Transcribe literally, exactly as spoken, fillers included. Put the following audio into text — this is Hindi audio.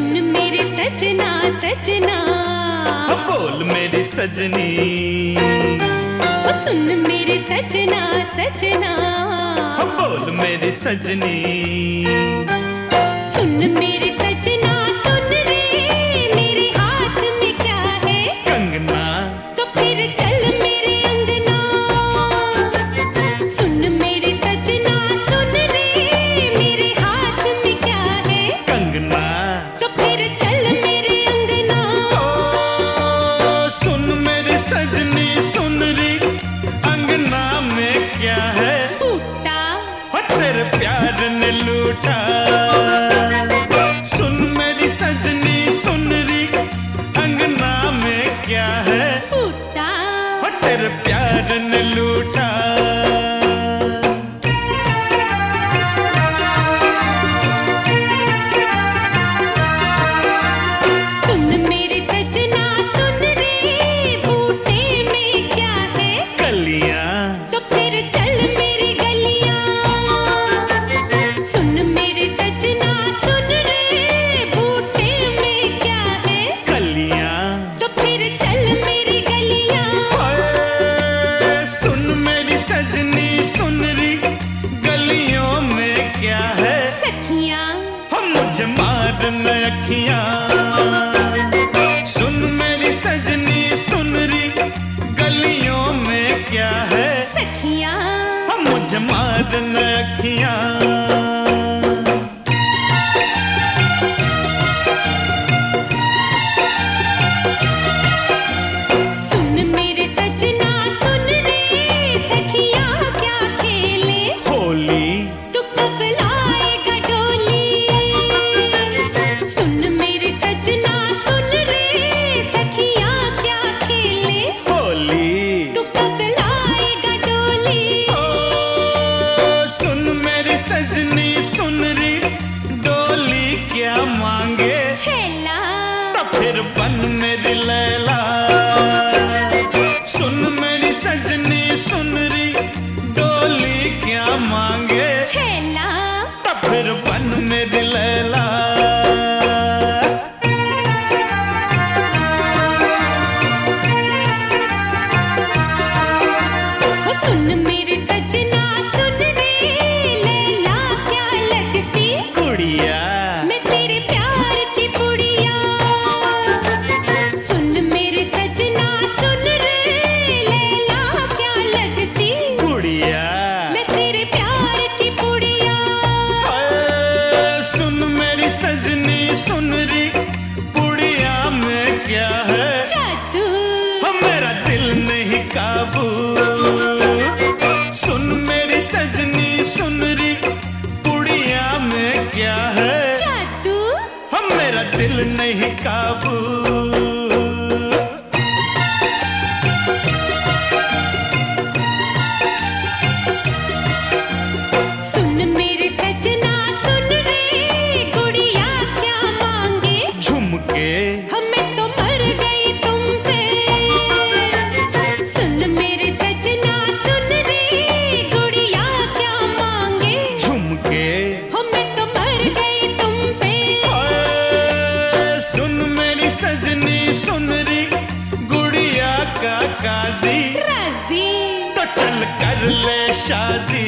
सुन मेरे सजना सजना, बोल मेरी सजनी। ओ सुन मेरे सजना सजना, बोल मेरी सजनी। सुन मेरे सजना सुन रे, मेरे हाथ में क्या है कंगना, तो फिर चल मेरे अंगना। सुन मेरे सजना सुन रे, मेरे हाथ में क्या है कंगना, तो फिर चल मेरे अंगना। ओ सुन मेरी सजनी सुन री, अंगना में क्या है बूटा हो तेरे प्यार ने लूटा। सुन मेरी सजनी सुन री, अंगना में क्या है बूटा हो तेरे प्यार ने लूटा। सुन मेरे सजना सुन रे, बूटे में क्या है कलियां, तो फिर चल मेरी गलियां। सुन मेरे सजना सुन रे, बूटे में क्या है कलियां, तो फिर चल मेरी गलियां। ओए, सुन मेरी सजनी सुन री, गलियों में क्या है सखियां हम मुझे मारन अखियां। सुन मेरी सजनी सुन री, गलियों में क्या है सखियां हम मुझे मारन अखियां। सुन मेरे सजना सुन रे, सखियां क्या खेले होली तू कब लाएगा डोली। सुन मेरे सजना सुन रे, सखियां क्या खेले होली, तू कब लाएगा डोली। ओ सुन मेरी सजनी सुन री, डोली क्या मांगे छेला तो फिर बन मेरी लैला। सुन मेरी सजनी सुन री, डोली क्या मांगे छेला तो फिर बन मेरी लैला। हो सुन मेरे सजना सुन रे, लैला क्या लगती कुड़िया, मैं तेरे प्यार की पुड़िया। सुन मेरे सजना सुन रे, लैला क्या लगती कुड़िया, मैं तेरे प्यार की पुड़िया। ओए, सुन मेरी सजनी सुन री, पुड़िया में क्या है जादू हो मेरा दिल नहीं काबू। सुन मेरी सजनी सुन री, पुड़िया में क्या है जादू हम मेरा दिल नहीं काबू। सुन मेरे सजना सुन रे, गुड़िया क्या मांगे झुमके, हमें तो मर गई तुम पे। सुन मेरे सजना सुन रे, गुड़िया क्या मांगे झुमके, हमें तो मर गई तुम पे। ओए, सुन मेरी सजनी सुन री, गुड़िया का काजी राजी तो चल कर ले शादी।